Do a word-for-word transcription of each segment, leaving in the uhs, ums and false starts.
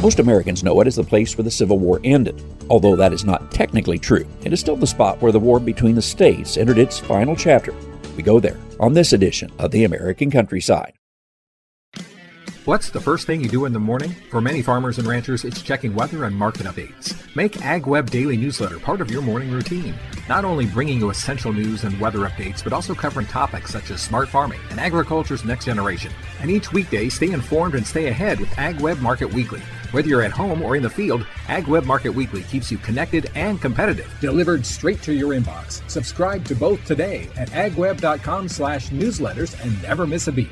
Most Americans know it as the place where the Civil War ended. Although that is not technically true, it is still the spot where the war between the states entered its final chapter. We go there on this edition of the American Countryside. What's the first thing you do in the morning? For many farmers and ranchers, it's checking weather and market updates. Make AgWeb Daily Newsletter part of your morning routine. Not only bringing you essential news and weather updates, but also covering topics such as smart farming and agriculture's next generation. And each weekday, stay informed and stay ahead with AgWeb Market Weekly. Whether you're at home or in the field, AgWeb Market Weekly keeps you connected and competitive. Delivered straight to your inbox. Subscribe to both today at agweb.com slash newsletters and never miss a beat.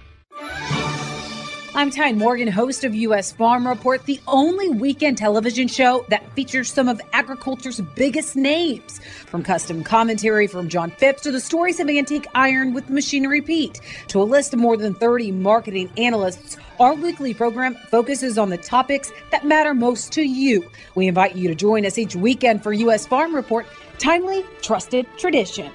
I'm Tyne Morgan, host of U S Farm Report, the only weekend television show that features some of agriculture's biggest names. From custom commentary from John Phipps to the stories of Antique Iron with Machinery Pete to a list of more than thirty marketing analysts, our weekly program focuses on the topics that matter most to you. We invite you to join us each weekend for U S Farm Report, timely, trusted tradition.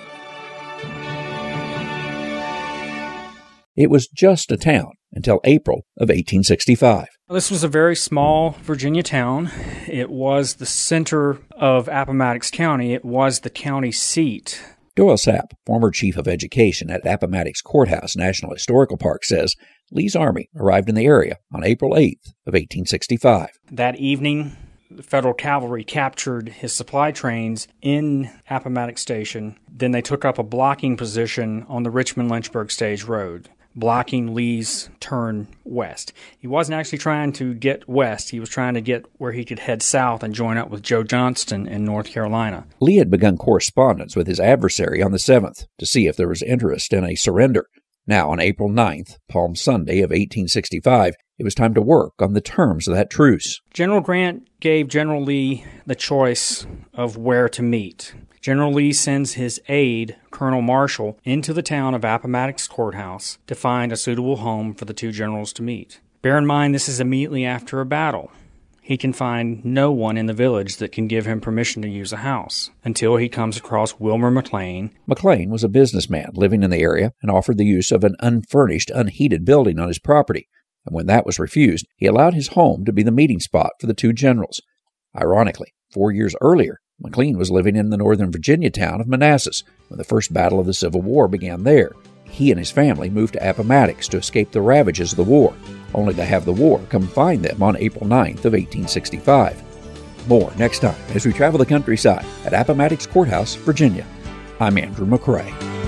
It was just a town until April of eighteen sixty-five. This was a very small Virginia town. It was the center of Appomattox County. It was the county seat. Doyle Sapp, former chief of education at Appomattox Courthouse National Historical Park, says Lee's army arrived in the area on April eighth of eighteen sixty-five. That evening, the Federal cavalry captured his supply trains in Appomattox Station. Then they took up a blocking position on the Richmond-Lynchburg Stage Road, blocking Lee's turn west. He wasn't actually trying to get west. He was trying to get where he could head south and join up with Joe Johnston in North Carolina. Lee had begun correspondence with his adversary on the seventh to see if there was interest in a surrender. Now, on April ninth, Palm Sunday of eighteen sixty-five, it was time to work on the terms of that truce. General Grant gave General Lee the choice of where to meet. General Lee sends his aide, Colonel Marshall, into the town of Appomattox Courthouse to find a suitable home for the two generals to meet. Bear in mind, this is immediately after a battle. He can find no one in the village that can give him permission to use a house until he comes across Wilmer McLean. McLean was a businessman living in the area and offered the use of an unfurnished, unheated building on his property. And when that was refused, he allowed his home to be the meeting spot for the two generals. Ironically, four years earlier, McLean was living in the northern Virginia town of Manassas when the first battle of the Civil War began there. He and his family moved to Appomattox to escape the ravages of the war, only to have the war come find them on April ninth of eighteen sixty-five. More next time as we travel the countryside at Appomattox Courthouse, Virginia. I'm Andrew McCrae.